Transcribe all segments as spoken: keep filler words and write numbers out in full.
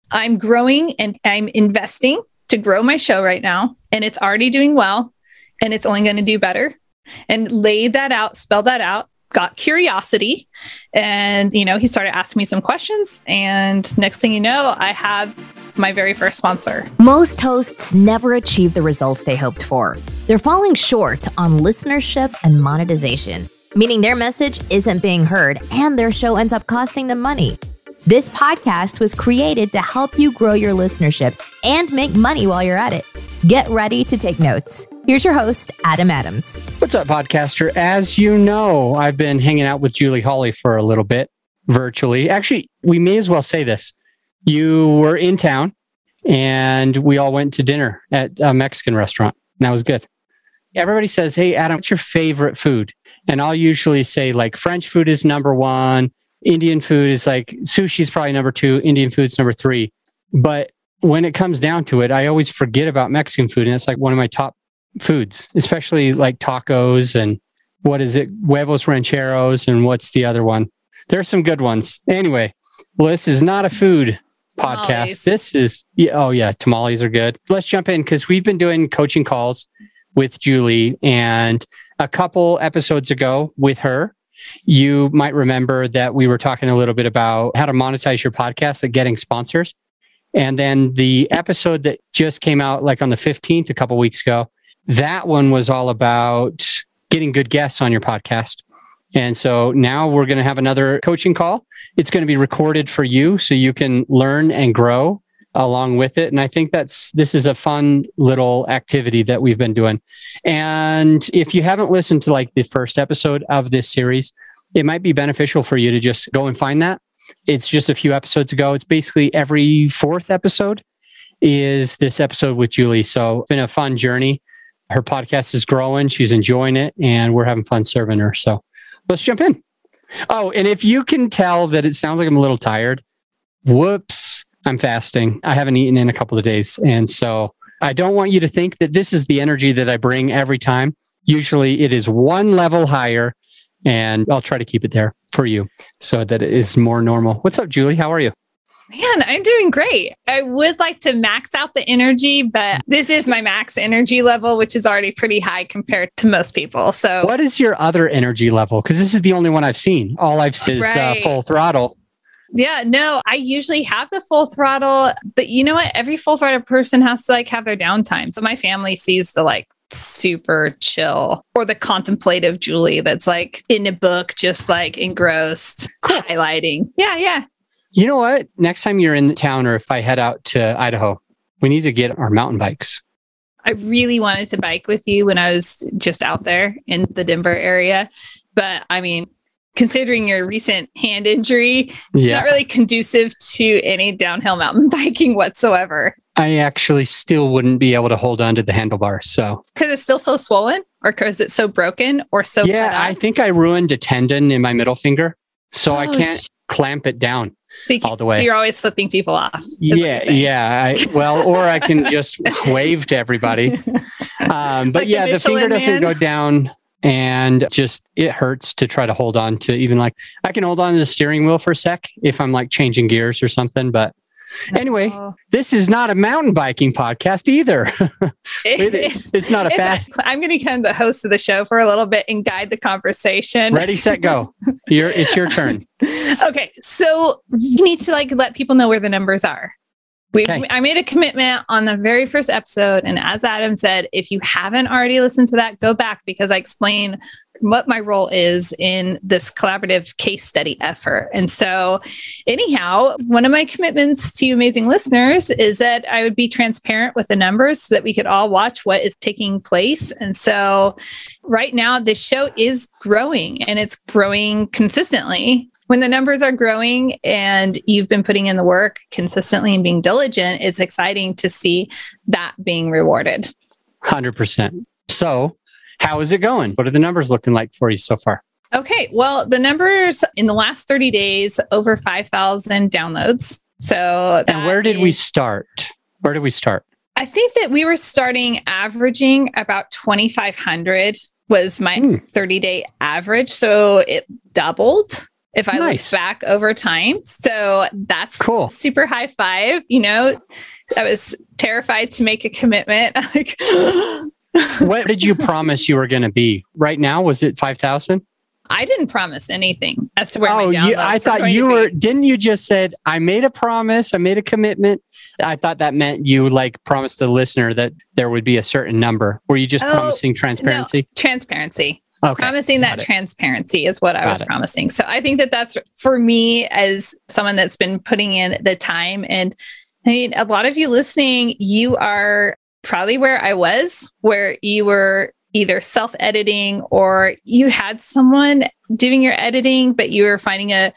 I'm growing and I'm investing to grow my show right now. And it's already doing well. And it's only going to do better. And laid that out, spelled that out, got curiosity. And, you know, he started asking me some questions. And next thing you know, I have my very first sponsor. Most hosts never achieve the results they hoped for. They're falling short on listenership and monetization, meaning their message isn't being heard and their show ends up costing them money. This podcast was created to help you grow your listenership and make money while you're at it. Get ready to take notes. Here's your host, Adam Adams. What's up, podcaster? As you know, I've been hanging out with Julie Hawley for a little bit virtually. Actually, we may as well say this. You were in town and we all went to dinner at a Mexican restaurant. And that was good. Everybody says, hey, Adam, what's your favorite food? And I'll usually say like French food is number one. Indian food is like, sushi is probably number two. Indian food's number three. But when it comes down to it, I always forget about Mexican food. And it's like one of my top foods, especially like tacos and what is it? Huevos rancheros. And what's the other one? There's some good ones. Anyway, well, this is not a food podcast. Tamales. This is, yeah, oh yeah, tamales are good. Let's jump in because we've been doing coaching calls with Julie, and a couple episodes ago with her, you might remember that we were talking a little bit about how to monetize your podcast and getting sponsors. And then the episode that just came out like on the fifteenth, a couple weeks ago, that one was all about getting good guests on your podcast. And so now we're going to have another coaching call. It's going to be recorded for you so you can learn and grow along with it. And I think that's, this is a fun little activity that we've been doing. And if you haven't listened to like the first episode of this series, it might be beneficial for you to just go and find that. It's just a few episodes ago. It's basically every fourth episode is this episode with Julie. So it's been a fun journey. Her podcast is growing. She's enjoying it and we're having fun serving her. So let's jump in. Oh, and if you can tell that it sounds like I'm a little tired, whoops, I'm fasting. I haven't eaten in a couple of days. And so I don't want you to think that this is the energy that I bring every time. Usually it is one level higher and I'll try to keep it there for you so that it is more normal. What's up, Julie? How are you? Man, I'm doing great. I would like to max out the energy, but this is my max energy level, which is already pretty high compared to most people. So what is your other energy level? Because this is the only one I've seen. All I've seen is right. uh, full throttle. Yeah, no, I usually have the full throttle, but you know what? Every full throttle person has to like have their downtime. So my family sees the like super chill or the contemplative Julie that's like in a book, just like engrossed, cool. Highlighting. Yeah, yeah. You know what? Next time you're in town or if I head out to Idaho, we need to get our mountain bikes. I really wanted to bike with you when I was just out there in the Denver area. But I mean, considering your recent hand injury, it's yeah. not really conducive to any downhill mountain biking whatsoever. I actually still wouldn't be able to hold on to the handlebars. So, because it's still so swollen, or because it's so broken, or so yeah, I think I ruined a tendon in my middle finger, so oh, I can't sh- clamp it down so you, all the way. So you're always flipping people off. Yeah, yeah. I, well, or I can just wave to everybody. Um, but like yeah, the, the finger doesn't man. go down. And just, it hurts to try to hold on to even like, I can hold on to the steering wheel for a sec if I'm like changing gears or something. But anyway, oh. This is not a mountain biking podcast either. it, it's, it's not a fast. A, I'm going to become the host of the show for a little bit and guide the conversation. Ready, set, go. You're, it's your turn. Okay. So you need to like let people know where the numbers are. We, okay. I made a commitment on the very first episode. And as Adam said, if you haven't already listened to that, go back because I explain what my role is in this collaborative case study effort. And so anyhow, one of my commitments to you amazing listeners is that I would be transparent with the numbers so that we could all watch what is taking place. And so right now, this show is growing and it's growing consistently. When the numbers are growing and you've been putting in the work consistently and being diligent, it's exciting to see that being rewarded. one hundred percent. So how is it going? What are the numbers looking like for you so far? Okay. Well, the numbers in the last thirty days, over five thousand downloads. So and where did is, we start? Where did we start? I think that we were starting averaging about twenty-five hundred was my hmm. thirty day average. So it doubled. if I Nice. look back over time. So that's Cool. super high five. You know, I was terrified to make a commitment. Like, What did you promise you were going to be? Right now, was it five thousand? I didn't promise anything as to where Oh, my downloads you, I were thought going you to were, be. didn't you just said, I made a promise, I made a commitment. I thought that meant you like promised the listener that there would be a certain number. Were you just Oh, promising transparency? No, transparency. Okay. Promising that Got it. transparency is what I Got was it. promising. So I think that that's for me as someone that's been putting in the time. And I mean, a lot of you listening, you are probably where I was, where you were either self-editing or you had someone doing your editing, but you were finding a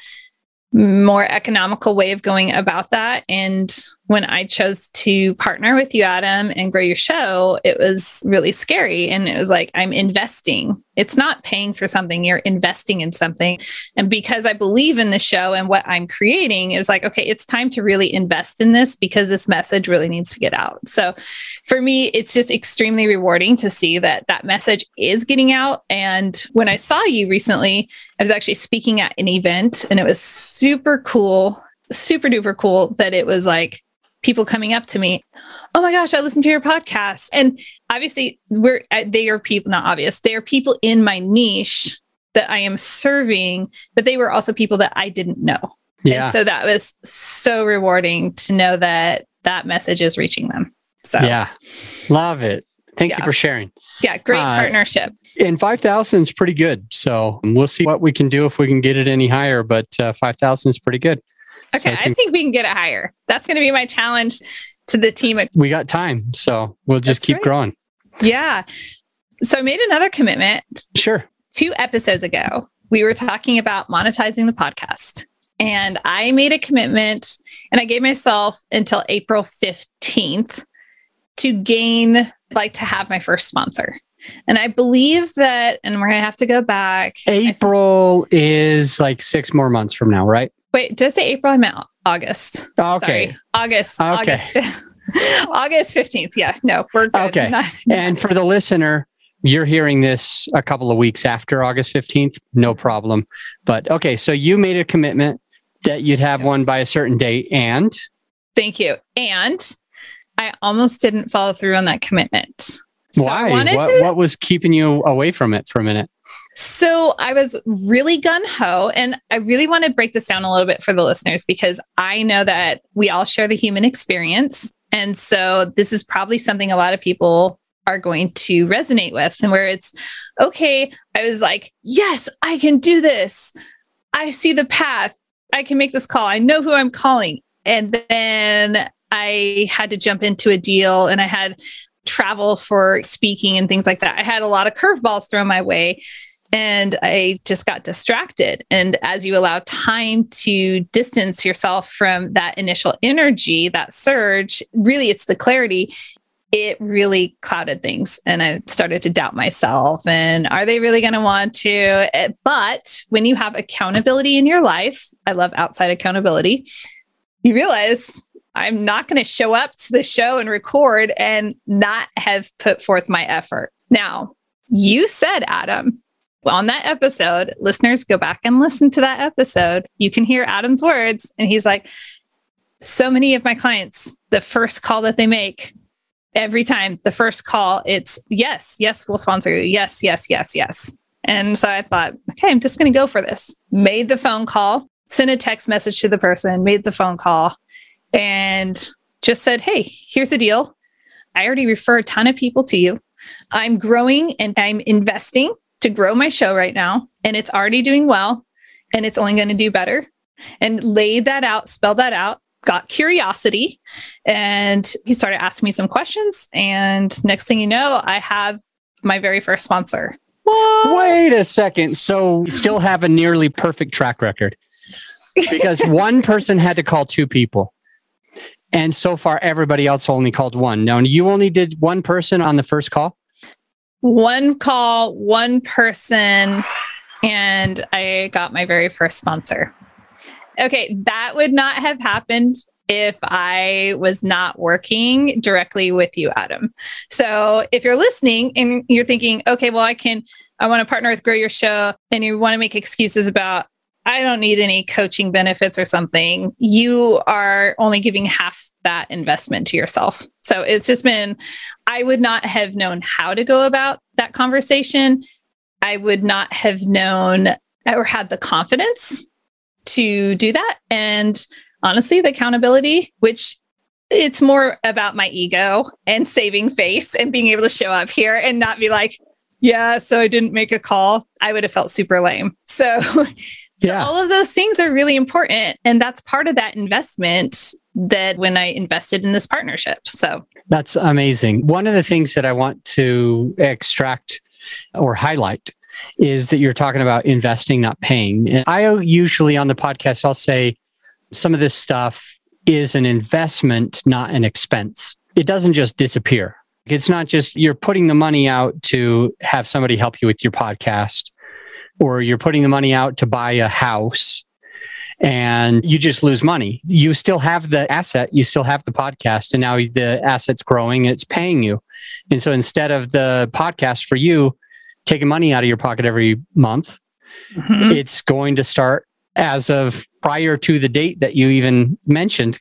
more economical way of going about that. And when I chose to partner with you, Adam, and grow your show, it was really scary. And it was like, I'm investing. It's not paying for something, you're investing in something. And because I believe in the show and what I'm creating, it was like, okay, it's time to really invest in this because this message really needs to get out. So for me, it's just extremely rewarding to see that that message is getting out. And when I saw you recently, I was actually speaking at an event and it was super cool, super duper cool that it was like people coming up to me. Oh my gosh, I listened to your podcast. And obviously we're, they are people, not obvious. They are people in my niche that I am serving, but they were also people that I didn't know. Yeah. And so that was so rewarding to know that that message is reaching them. So Yeah. Love it. Thank Yeah. you for sharing. yeah, great Uh, partnership. And five thousand is pretty good. So we'll see what we can do if we can get it any higher, but uh, five thousand is pretty good. Okay. So I I think think we can get it higher. That's going to be my challenge to the team. at- we got time. So we'll just That's keep right. growing. Yeah. So I made another commitment Sure. two episodes ago. We were talking about monetizing the podcast. And I made a commitment and I gave myself until April fifteenth to gain, like to have my first sponsor. And I believe that, and we're going to have to go back. April is like six more months from now, right? Wait, did I say April? I meant August. Okay. Sorry. August. Okay. August, fifth August fifteenth. Yeah, no, we're good. Okay. Not- And for the listener, you're hearing this a couple of weeks after August fifteenth, no problem. But okay, so you made a commitment that you'd have one by a certain date and Thank you. And I almost didn't follow through on that commitment. So I why? wanted What, to, what was keeping you away from it for a minute? So I was really gun ho, and I really want to break this down a little bit for the listeners because I know that we all share the human experience. And so this is probably something a lot of people are going to resonate with, and where it's okay. I was like, yes, I can do this. I see the path. I can make this call. I know who I'm calling. And then I had to jump into a deal and I had travel for speaking and things like that. I had a lot of curveballs thrown my way and I just got distracted. And as you allow time to distance yourself from that initial energy, that surge, really it's the clarity, it really clouded things. And I started to doubt myself. And are they really going to want to? But when you have accountability in your life, I love outside accountability, you realize I'm not going to show up to the show and record and not have put forth my effort. Now, you said, Adam, on that episode, listeners, go back and listen to that episode. You can hear Adam's words. And he's like, so many of my clients, the first call that they make, every time the first call, it's yes, yes, we'll sponsor you. Yes, yes, yes, yes. And so I thought, okay, I'm just going to go for this. Made the phone call, sent a text message to the person, made the phone call, and just said, hey, here's the deal. I already refer a ton of people to you. I'm growing and I'm investing to grow my show right now. And it's already doing well. And it's only going to do better. And laid that out, spelled that out, got curiosity. And he started asking me some questions. And next thing you know, I have my very first sponsor. What? Wait a second. So you still have a nearly perfect track record because one person had to call two people. And so far, everybody else only called one. Now, you only did one person on the first call? One call, one person, and I got my very first sponsor. Okay, that would not have happened if I was not working directly with you, Adam. So if you're listening and you're thinking, okay, well, I can, I want to partner with Grow Your Show, and you want to make excuses about, I don't need any coaching benefits or something, you are only giving half that investment to yourself. So it's just been, I would not have known how to go about that conversation. I would not have known or had the confidence to do that. And honestly, the accountability, which it's more about my ego and saving face and being able to show up here and not be like, yeah, so I didn't make a call. I would have felt super lame. So, so yeah. all of those things are really important. And that's part of that investment that when I invested in this partnership. So that's amazing. One of the things that I want to extract or highlight is that you're talking about investing, not paying. And I usually on the podcast, I'll say some of this stuff is an investment, not an expense. It doesn't just disappear. It's not just you're putting the money out to have somebody help you with your podcast, or you're putting the money out to buy a house and you just lose money. You still have the asset, you still have the podcast, and now the asset's growing and it's paying you. And so instead of the podcast for you taking money out of your pocket every month, mm-hmm. it's going to start as of prior to the date that you even mentioned,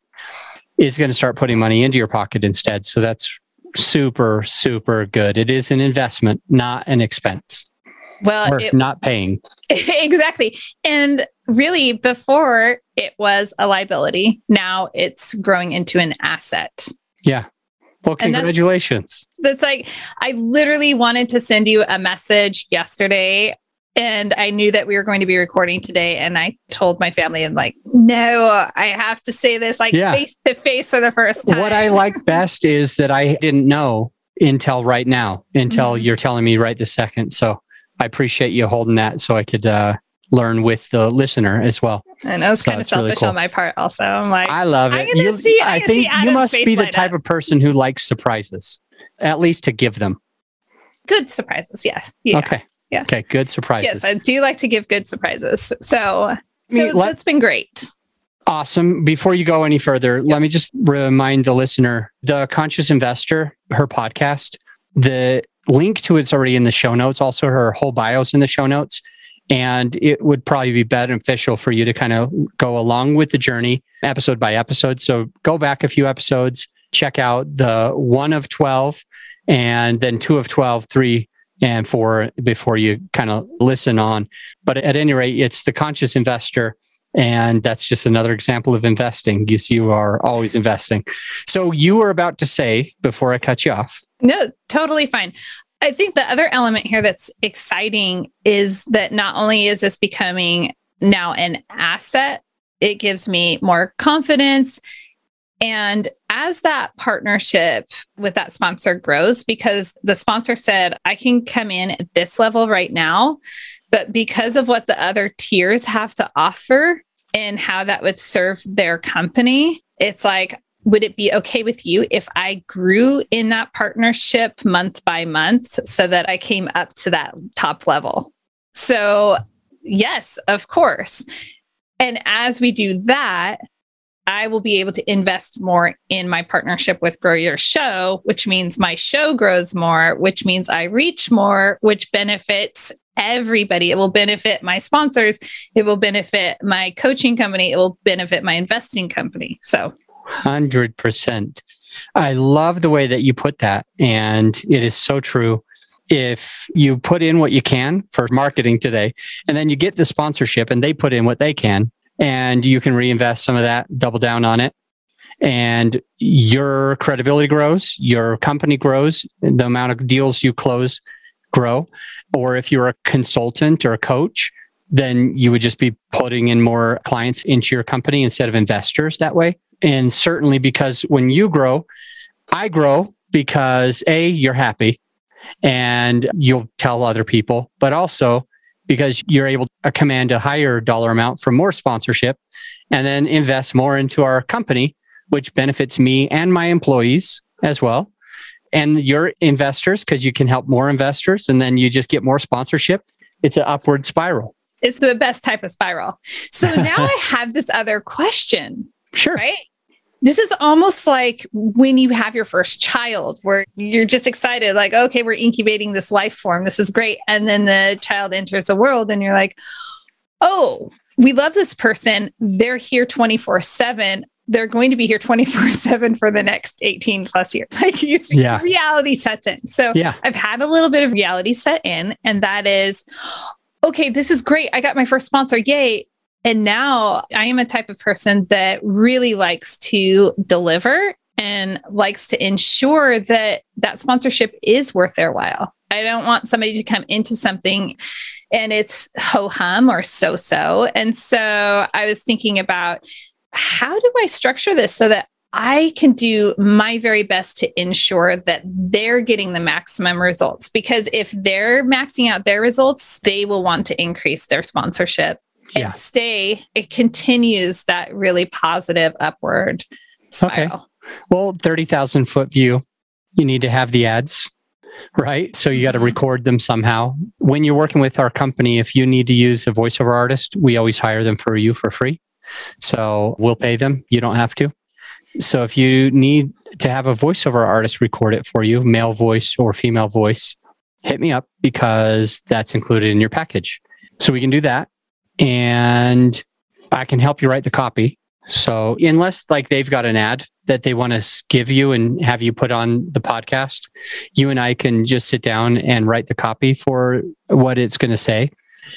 is going to start putting money into your pocket instead. So that's super, super good. It is an investment, not an expense. Well, or it, not paying. Exactly. And really before it was a liability. Now it's growing into an asset. Yeah. Well, congratulations. It's like, I literally wanted to send you a message yesterday and I knew that we were going to be recording today. And I told my family, I'm like, no, I have to say this like yeah. face to face for the first time. What I like best is that I didn't know until right now, until mm-hmm. you're telling me right this second. So I appreciate you holding that so I could uh, learn with the listener as well. And I was so kind of selfish really cool. on my part also. I'm like, I love it. I'm gonna you, see, I'm I gonna think see you must be the type up. of person who likes surprises, at least to give them. Good surprises. Yes. Yeah. Okay. Yeah. Okay. Good surprises. Yes, I do like to give good surprises. So, so me, let, that's been great. Awesome. Before you go any further, yep. let me just remind the listener, The Conscious Investor, her podcast, the link to it's already in the show notes. Also, her whole bio's in the show notes. And it would probably be beneficial for you to kind of go along with the journey episode by episode. So go back a few episodes, check out the one of twelve and then two of twelve, three and four before you kind of listen on. But at any rate, it's The Conscious Investor. And that's just another example of investing. You see, you are always investing. So you were about to say, before I cut you off. No, totally fine. I think the other element here that's exciting is that not only is this becoming now an asset, it gives me more confidence. And as that partnership with that sponsor grows, because the sponsor said, I can come in at this level right now, but because of what the other tiers have to offer and how that would serve their company, it's like, would it be okay with you if I grew in that partnership month by month so that I came up to that top level? So yes, of course. And as we do that, I will be able to invest more in my partnership with Grow Your Show, which means my show grows more, which means I reach more, which benefits everybody. It will benefit my sponsors. It will benefit my coaching company. It will benefit my investing company. So one hundred percent. I love the way that you put that. And it is so true. If you put in what you can for marketing today, and then you get the sponsorship and they put in what they can, and you can reinvest some of that, double down on it, and your credibility grows, your company grows, the amount of deals you close grow. Or if you're a consultant or a coach, then you would just be putting in more clients into your company instead of investors that way. And certainly because when you grow, I grow because A, you're happy and you'll tell other people, but also because you're able to command a higher dollar amount from more sponsorship and then invest more into our company, which benefits me and my employees as well. And your investors, because you can help more investors and then you just get more sponsorship. It's an upward spiral. It's the best type of spiral. So now I have this other question. Sure. Right? This is almost like when you have your first child, where you're just excited, like, okay, we're incubating this life form. This is great. And then the child enters the world and you're like, oh, we love this person. They're here twenty-four seven. They're going to be here twenty-four seven for the next eighteen plus years. Like you see, yeah. reality sets in. So yeah. I've had a little bit of reality set in, and that is, okay, this is great. I got my first sponsor. Yay. And now I am a type of person that really likes to deliver and likes to ensure that that sponsorship is worth their while. I don't want somebody to come into something and it's ho-hum or so-so. And so I was thinking about, how do I structure this so that I can do my very best to ensure that they're getting the maximum results? Because if they're maxing out their results, they will want to increase their sponsorship and yeah. stay. It continues that really positive upward spiral. Okay. Well, thirty thousand foot view, you need to have the ads, right? So you got to record them somehow. When you're working with our company, if you need to use a voiceover artist, we always hire them for you for free. So we'll pay them. You don't have to. So if you need to have a voiceover artist record it for you, male voice or female voice, hit me up because that's included in your package. So we can do that. And I can help you write the copy. So unless like they've got an ad that they want to give you and have you put on the podcast, you and I can just sit down and write the copy for what it's going to say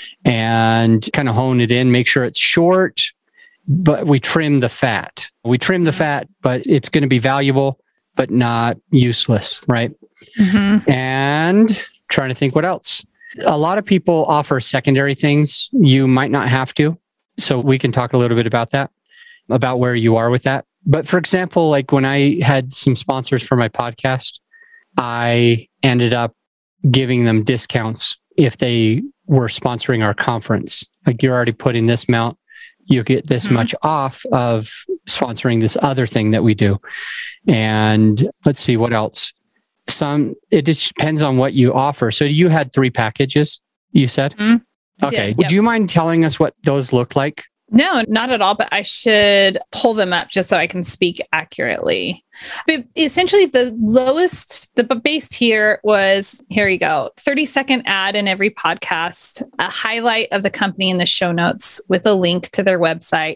and kind of hone it in, make sure it's short, but we trim the fat. We trim the fat, but it's going to be valuable, but not useless, right? Mm-hmm. And trying to think what else. A lot of people offer secondary things. You might not have to. So we can talk a little bit about that, about where you are with that. But for example, like when I had some sponsors for my podcast, I ended up giving them discounts if they were sponsoring our conference. Like, you're already putting this amount, you get this mm-hmm. much off of sponsoring this other thing that we do. And let's see what else. Some, it just depends on what you offer. So you had three packages, you said? Mm-hmm. Okay. Did, Would yep. you mind telling us what those look like? No, not at all, but I should pull them up just so I can speak accurately. But essentially, the lowest, the base tier was, here you go, thirty second ad in every podcast, a highlight of the company in the show notes with a link to their website.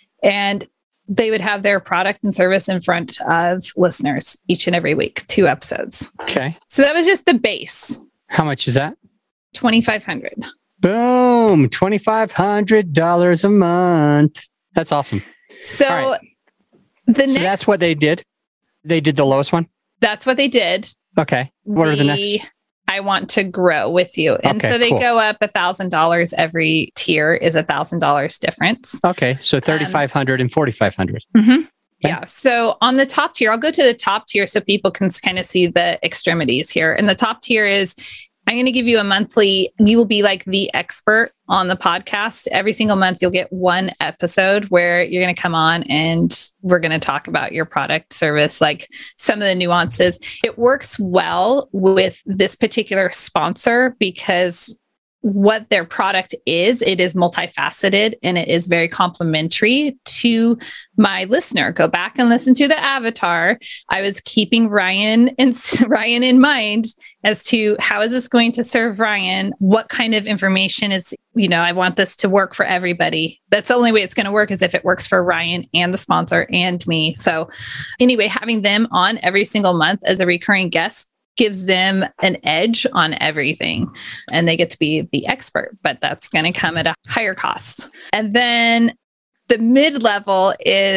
And they would have their product and service in front of listeners each and every week, two episodes. Okay. So that was just the base. How much is that? twenty-five hundred dollars. Boom, twenty-five hundred dollars a month. That's awesome. So, right. the next, so that's what they did. They did the lowest one. That's what they did. Okay. What the, are the next? I want to grow with you. And okay, so they cool. go up a thousand dollars. Every tier is a thousand dollars difference. Okay. So thirty-five hundred um, and forty-five hundred. Mm-hmm. Okay. Yeah. So on the top tier, I'll go to the top tier so people can kind of see the extremities here. And the top tier is, I'm going to give you a monthly, you will be like the expert on the podcast. Every single month, you'll get one episode where you're going to come on and we're going to talk about your product, service, like some of the nuances. It works well with this particular sponsor because what their product is, it is multifaceted and it is very complementary to my listener. Go back and listen to the avatar. I was keeping Ryan and Ryan in mind as to how is this going to serve Ryan? What kind of information is, you know, I want this to work for everybody. That's the only way it's going to work is if it works for Ryan and the sponsor and me. So anyway, having them on every single month as a recurring guest gives them an edge on everything and they get to be the expert, but that's going to come at a higher cost. And then the mid-level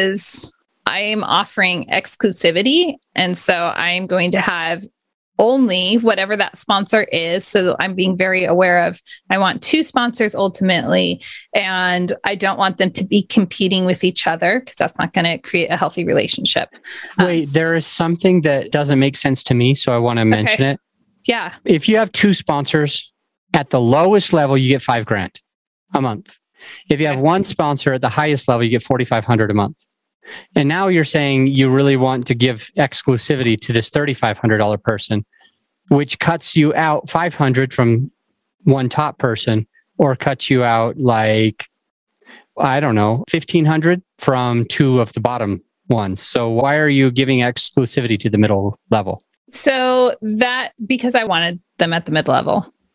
is I am offering exclusivity. And so I'm going to have only whatever that sponsor is. So I'm being very aware of, I want two sponsors ultimately, and I don't want them to be competing with each other because that's not going to create a healthy relationship. Wait, um, there is something that doesn't make sense to me. So I want to mention okay. it. Yeah. If you have two sponsors at the lowest level, you get five grand a month. If you have one sponsor at the highest level, you get forty-five hundred a month. And now you're saying you really want to give exclusivity to this thirty-five hundred dollars person, which cuts you out five hundred from one top person, or cuts you out like, I don't know, fifteen hundred from two of the bottom ones. So why are you giving exclusivity to the middle level? So that, because I wanted them at the mid level.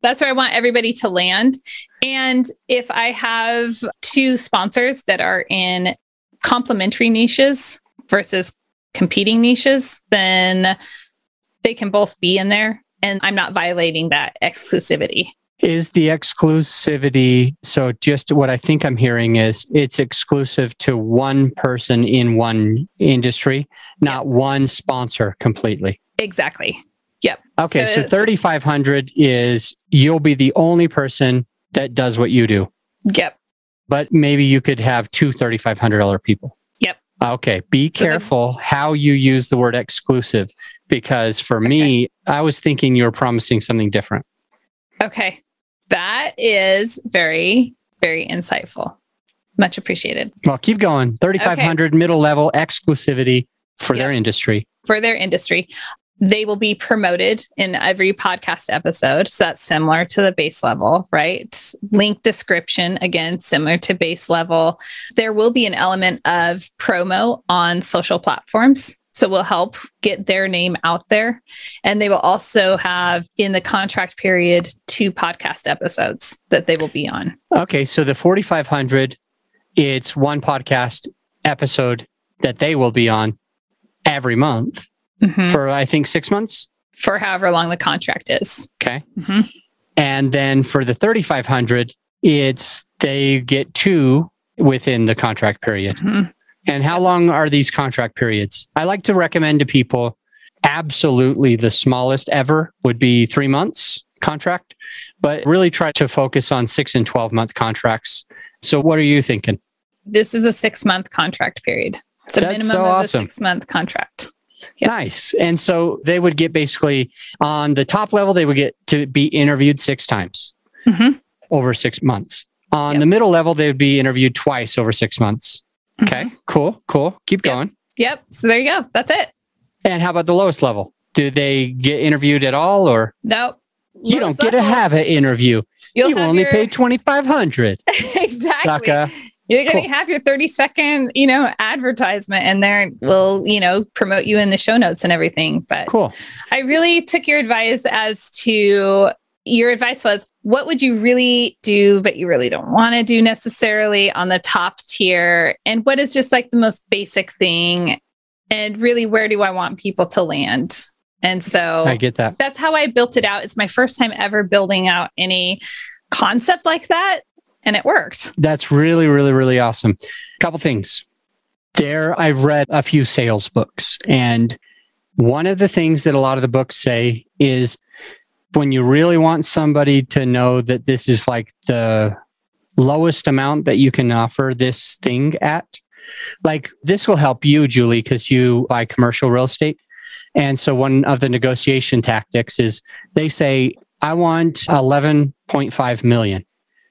That's where I want everybody to land. And if I have two sponsors that are in complementary niches versus competing niches, then they can both be in there. And I'm not violating that exclusivity. Is the exclusivity, so just what I think I'm hearing is it's exclusive to one person in one industry, not yep. one sponsor completely. Exactly. Yep. Okay, so, so thirty-five hundred is you'll be the only person that does what you do. Yep. But maybe you could have two thirty-five hundred dollars people. Yep. Okay, be so careful the- how you use the word exclusive, because for okay. me, I was thinking you were promising something different. Okay. That is very, very insightful. Much appreciated. Well, keep going. thirty-five hundred okay. middle level exclusivity for yep. their industry. For their industry. They will be promoted in every podcast episode. So that's similar to the base level, right? Link description, again, similar to base level. There will be an element of promo on social platforms. So we'll help get their name out there. And they will also have in the contract period, two podcast episodes that they will be on. Okay. So the forty-five hundred, it's one podcast episode that they will be on every month. Mm-hmm. For, I think, six months? For however long the contract is. Okay. Mm-hmm. And then for the thirty-five hundred, it's they get two within the contract period. Mm-hmm. And how long are these contract periods? I like to recommend to people, absolutely the smallest ever would be three months contract, but really try to focus on six and twelve month contracts. So what are you thinking? This is a six month contract period. It's a That's minimum so of awesome. a six month contract. Yep. Nice. And so they would get basically on the top level, they would get to be interviewed six times mm-hmm. over six months. On yep. the middle level, they would be interviewed twice over six months. Okay, mm-hmm. cool, cool. Keep yep. going. Yep. So there you go. That's it. And how about the lowest level? Do they get interviewed at all or? Nope. You don't get level. to have an interview. You'll you only your... pay twenty-five hundred dollars. Exactly. Sucker. You're going to cool. have your thirty second, you know, advertisement and there will, you know, promote you in the show notes and everything. But cool. I really took your advice as to your advice was, what would you really do, but you really don't want to do necessarily on the top tier? And what is just like the most basic thing? And really, where do I want people to land? And so I get that. That's how I built it out. It's my first time ever building out any concept like that. And it worked. That's really, really, really awesome. A couple things. There, I've read a few sales books. And one of the things that a lot of the books say is when you really want somebody to know that this is like the lowest amount that you can offer this thing at, like this will help you, Julie, because you buy commercial real estate. And so one of the negotiation tactics is they say, I want eleven point five million.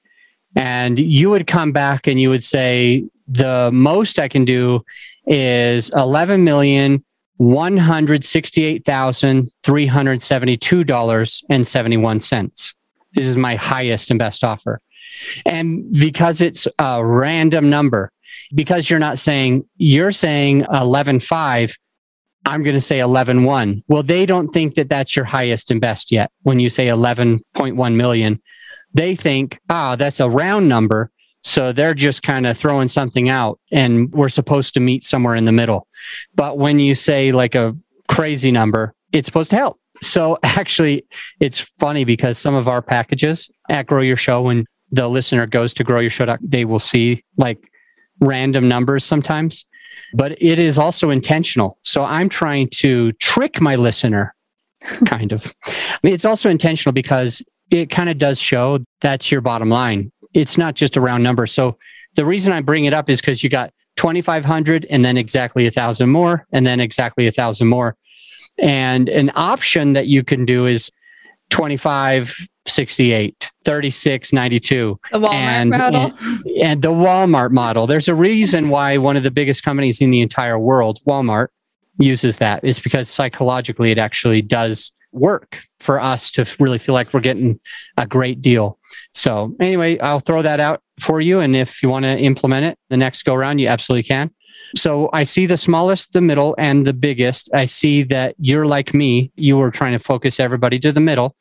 And you would come back and you would say, the most I can do is eleven million, one hundred sixty-eight thousand, three hundred seventy-two dollars and seventy-one cents. This is my highest and best offer. And because it's a random number, because you're not saying, you're saying eleven point five, I'm going to say eleven point one. Well, they don't think that that's your highest and best yet. When you say eleven point one million, they think, ah, oh, that's a round number. So they're just kind of throwing something out and we're supposed to meet somewhere in the middle. But when you say like a crazy number, it's supposed to help. So actually, it's funny because some of our packages at Grow Your Show, when the listener goes to grow your show, they will see like random numbers sometimes, but it is also intentional. So I'm trying to trick my listener, kind of. I mean, it's also intentional because it kind of does show that's your bottom line. It's not just a round number. So the reason I bring it up is because you got twenty-five hundred and then exactly a thousand more and then exactly a thousand more. And an option that you can do is twenty-five sixty-eight, thirty-six ninety-two. The Walmart and, model. And, and the Walmart model. There's a reason why one of the biggest companies in the entire world, Walmart, uses that. It's because psychologically it actually does work for us to really feel like we're getting a great deal. So anyway, I'll throw that out for you. And if you want to implement it the next go around, you absolutely can. So I see the smallest, the middle, and the biggest. I see that you're like me. You were trying to focus everybody to the middle.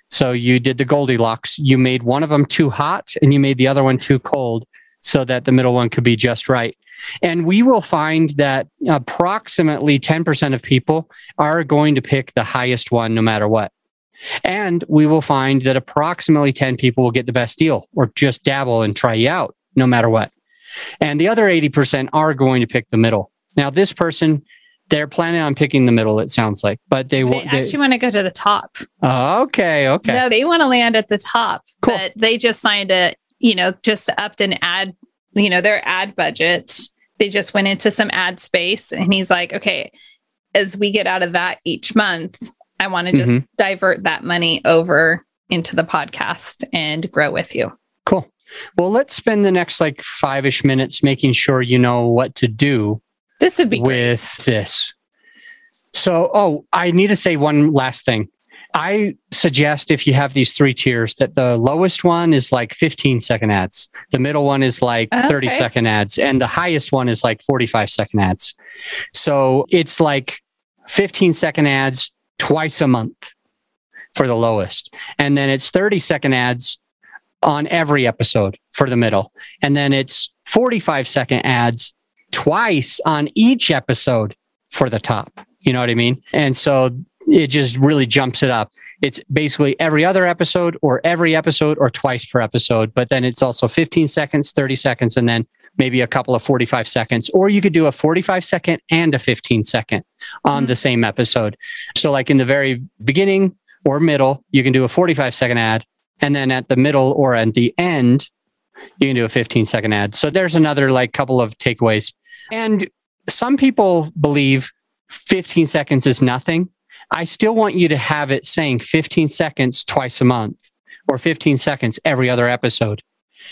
So you did the Goldilocks. You made one of them too hot and you made the other one too cold so that the middle one could be just right. And we will find that approximately ten percent of people are going to pick the highest one no matter what. And we will find that approximately ten people will get the best deal or just dabble and try you out no matter what. And the other eighty percent are going to pick the middle. Now, this person, they're planning on picking the middle, it sounds like, but they, they actually they, want to go to the top. Oh, okay. Okay. No, they want to land at the top, cool. But they just signed a, you know, just upped an ad, you know, their ad budget. They just went into some ad space and he's like, okay, as we get out of that each month, I want to just mm-hmm. divert that money over into the podcast and grow with you. Cool. Well, let's spend the next like five-ish minutes making sure you know what to do. This would be with great. This. So, oh, I need to say one last thing. I suggest if you have these three tiers that the lowest one is like fifteen second ads. The middle one is like okay. thirty second ads. And the highest one is like forty-five second ads. So it's like fifteen second ads twice a month for the lowest. And then it's thirty second ads on every episode for the middle. And then it's forty-five second ads twice on each episode for the top. You know what I mean? And so it just really jumps it up. It's basically every other episode or every episode or twice per episode. But then it's also fifteen seconds, thirty seconds, and then maybe a couple of forty-five seconds. Or you could do a forty-five second and a fifteen second on mm-hmm. the same episode. So like in the very beginning or middle, you can do a forty-five second ad. And then at the middle or at the end, you can do a fifteen second ad. So there's another like couple of takeaways. And some people believe fifteen seconds is nothing. I still want you to have it saying fifteen seconds twice a month or fifteen seconds every other episode.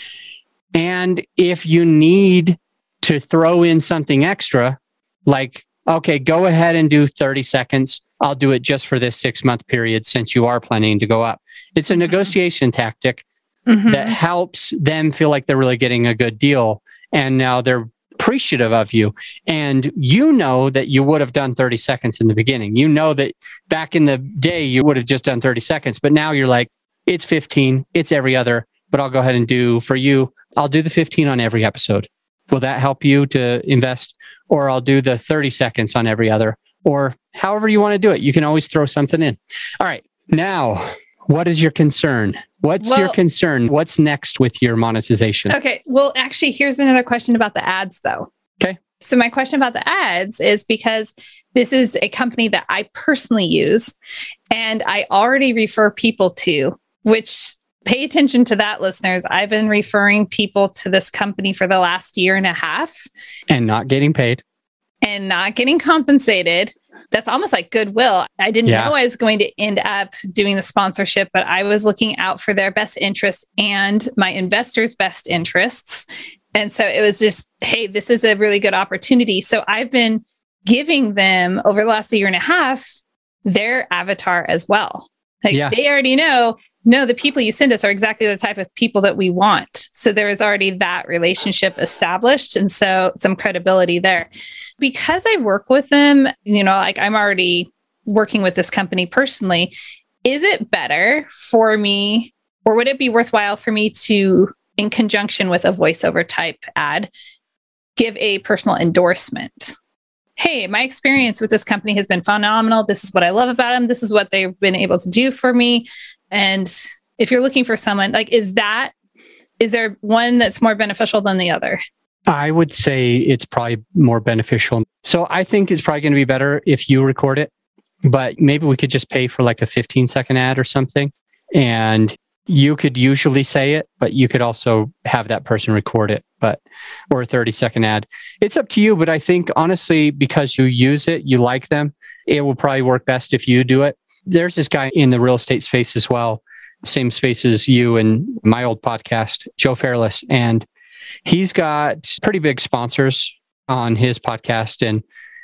And if you need to throw in something extra, like, okay, go ahead and do thirty seconds. I'll do it just for this six month period since you are planning to go up. It's a mm-hmm. negotiation tactic mm-hmm. that helps them feel like they're really getting a good deal. And now they're appreciative of you. And you know that you would have done thirty seconds in the beginning. You know that back in the day, you would have just done thirty seconds. But now you're like, it's fifteen, it's every other, but I'll go ahead and do for you. I'll do the fifteen on every episode. Will that help you to invest? Or I'll do the thirty seconds on every other, or however you want to do it. You can always throw something in. All right. Now, what is your concern? What's well, your concern? What's next with your monetization? Okay. Well, actually, here's another question about the ads, though. Okay. So my question about the ads is because this is a company that I personally use and I already refer people to, which pay attention to that, listeners. I've been referring people to this company for the last year and a half. And not getting paid. And not getting compensated. That's almost like goodwill. I didn't yeah. know I was going to end up doing the sponsorship, but I was looking out for their best interest and my investors' best interests. And so it was just, hey, this is a really good opportunity. So I've been giving them over the last year and a half, their avatar as well. Like yeah. they already know, no, the people you send us are exactly the type of people that we want. So there is already that relationship established. And so some credibility there. Because I work with them, you know, like I'm already working with this company personally, is it better for me, or would it be worthwhile for me to, in conjunction with a voiceover type ad, give a personal endorsement? Hey, my experience with this company has been phenomenal. This is what I love about them. This is what they've been able to do for me. And if you're looking for someone, like, is that, is there one that's more beneficial than the other? I would say it's probably more beneficial. So I think it's probably going to be better if you record it, but maybe we could just pay for like a fifteen second ad or something. And you could usually say it, but you could also have that person record it, but, or a thirty second ad. It's up to you. But I think honestly, because you use it, you like them, it will probably work best if you do it. There's this guy in the real estate space as well, same space as you and my old podcast, Joe Fairless. And he's got pretty big sponsors on his podcast. And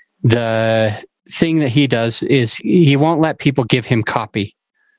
the thing that he does is he won't let people give him copy.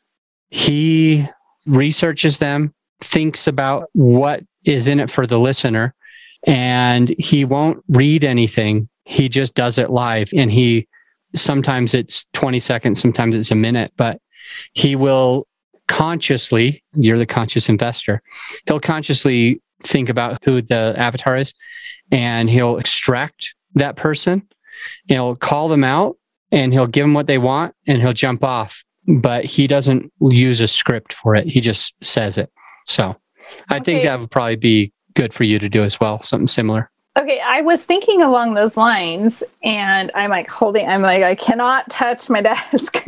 He researches them, thinks about what is in it for the listener, and he won't read anything. He just does it live. And he, sometimes it's twenty seconds, sometimes it's a minute, but he will consciously, you're the conscious investor, he'll consciously think about who the avatar is, and he'll extract that person, he'll call them out, and he'll give them what they want, and he'll jump off. But he doesn't use a script for it. He just says it. So I okay. think that would probably be good for you to do as well, something similar. Okay, I was thinking along those lines, and I'm like holding, I'm like, I cannot touch my desk.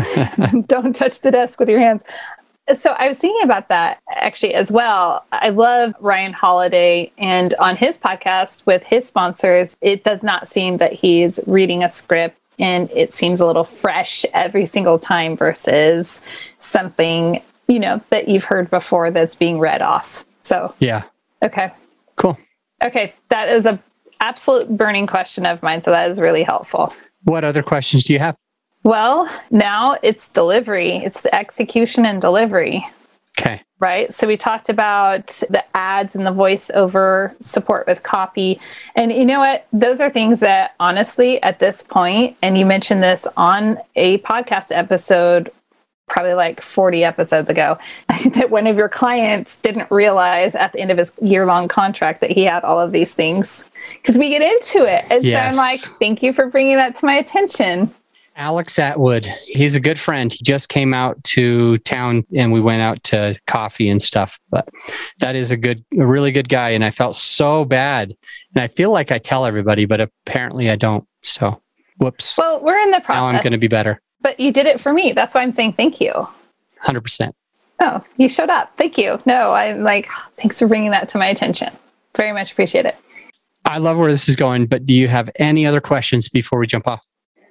Don't touch the desk with your hands. So I was thinking about that actually as well. I love Ryan Holiday, and on his podcast with his sponsors, it does not seem that he's reading a script, and it seems a little fresh every single time versus something, you know, that you've heard before that's being read off. So, yeah. Okay. Cool. Okay. That is a absolute burning question of mine. So that is really helpful. What other questions do you have? Well, now it's delivery. It's execution and delivery. Okay. Right. So we talked about the ads and the voiceover support with copy. And you know what? Those are things that honestly, at this point, and you mentioned this on a podcast episode, probably like forty episodes ago, that one of your clients didn't realize at the end of his year-long contract that he had all of these things, because we get into it. And yes. So I'm like, thank you for bringing that to my attention. Alex Atwood, he's a good friend. He just came out to town and we went out to coffee and stuff. But that is a good, a really good guy. And I felt so bad. And I feel like I tell everybody, but apparently I don't. So, whoops. Well, we're in the process. Now I'm going to be better. But you did it for me. That's why I'm saying thank you. one hundred percent. Oh, you showed up. Thank you. No, I'm like, thanks for bringing that to my attention. Very much appreciate it. I love where this is going, but do you have any other questions before we jump off?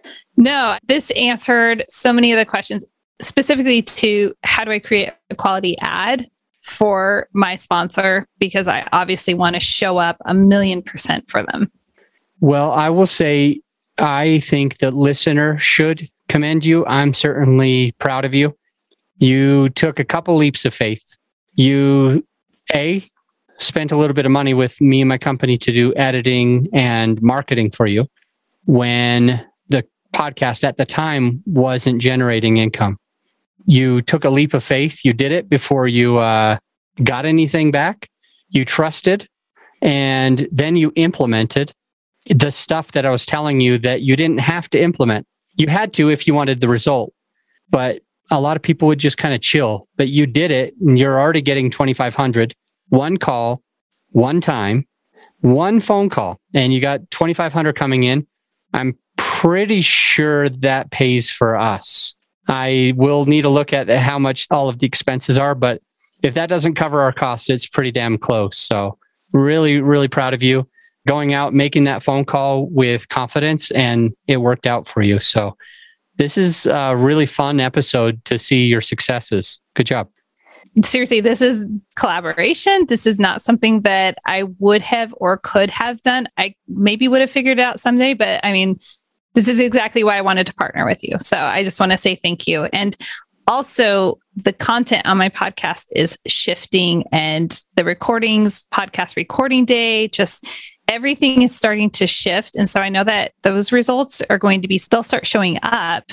No, this answered so many of the questions, specifically to how do I create a quality ad for my sponsor, because I obviously want to show up a million percent for them. Well, I will say, I think the listener should commend you. I'm certainly proud of you. You took a couple leaps of faith. You, A, spent a little bit of money with me and my company to do editing and marketing for you when the podcast at the time wasn't generating income. You took a leap of faith. You did it before you uh, got anything back. You trusted, and then you implemented the stuff that I was telling you that you didn't have to implement. You had to if you wanted the result, but a lot of people would just kind of chill. But you did it, and you're already getting twenty-five hundred, one call, one time, one phone call, and you got twenty-five hundred coming in. I'm pretty sure that pays for us. I will need to look at how much all of the expenses are, but if that doesn't cover our costs, it's pretty damn close. So really, really proud of you going out, making that phone call with confidence, and it worked out for you. So this is a really fun episode to see your successes. Good job. Seriously, this is collaboration. This is not something that I would have or could have done. I maybe would have figured it out someday, but I mean, this is exactly why I wanted to partner with you. So I just want to say thank you. And also, the content on my podcast is shifting, and the recordings, podcast recording day, just everything is starting to shift. And so I know that those results are going to be still start showing up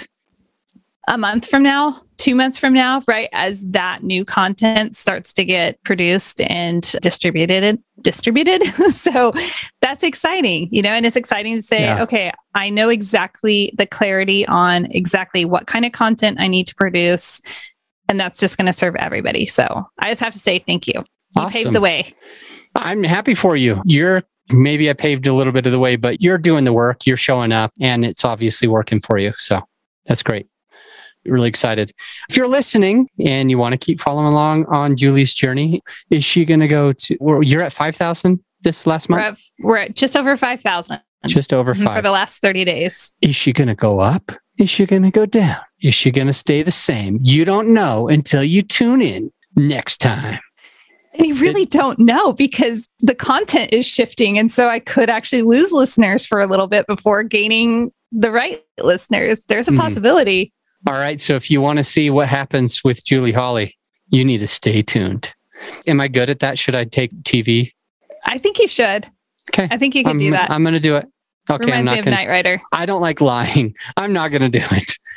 a month from now, two months from now, right? As that new content starts to get produced and distributed, distributed. So that's exciting, you know, and it's exciting to say, yeah. Okay, I know exactly the clarity on exactly what kind of content I need to produce. And that's just going to serve everybody. So I just have to say, thank you. You awesome. Paved the way. I'm happy for you. You're maybe I paved a little bit of the way, but you're doing the work, you're showing up, and it's obviously working for you. So that's great. Really excited. If you're listening and you want to keep following along on Julie's journey, is she going to go to, well, you're at five thousand this last month? We're at, we're at just over five thousand. Just over five. For the last thirty days. Is she going to go up? Is she going to go down? Is she going to stay the same? You don't know until you tune in next time. And you really don't know, because the content is shifting. And so I could actually lose listeners for a little bit before gaining the right listeners. There's a mm-hmm. possibility. All right. So if you want to see what happens with Julie Holly, you need to stay tuned. Am I good at that? Should I take T V? I think you should. Okay. I think you could I'm, do that. I'm going to do it. Okay. Reminds I'm not me of gonna, Knight Rider. I don't like lying. I'm not going to do it.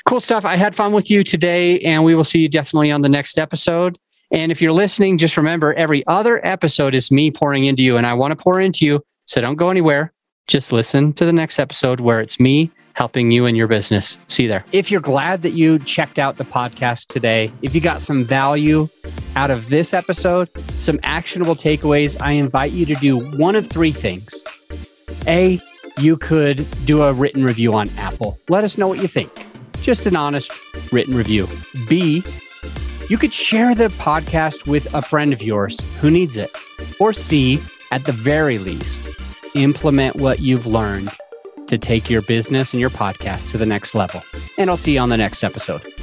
Cool stuff. I had fun with you today, and we will see you definitely on the next episode. And if you're listening, just remember every other episode is me pouring into you, and I want to pour into you. So don't go anywhere. Just listen to the next episode where it's me helping you in your business. See you there. If you're glad that you checked out the podcast today, if you got some value out of this episode, some actionable takeaways, I invite you to do one of three things. A, you could do a written review on Apple. Let us know what you think. Just an honest written review. B, you could share the podcast with a friend of yours who needs it. Or C, at the very least, implement what you've learned to take your business and your podcast to the next level. And I'll see you on the next episode.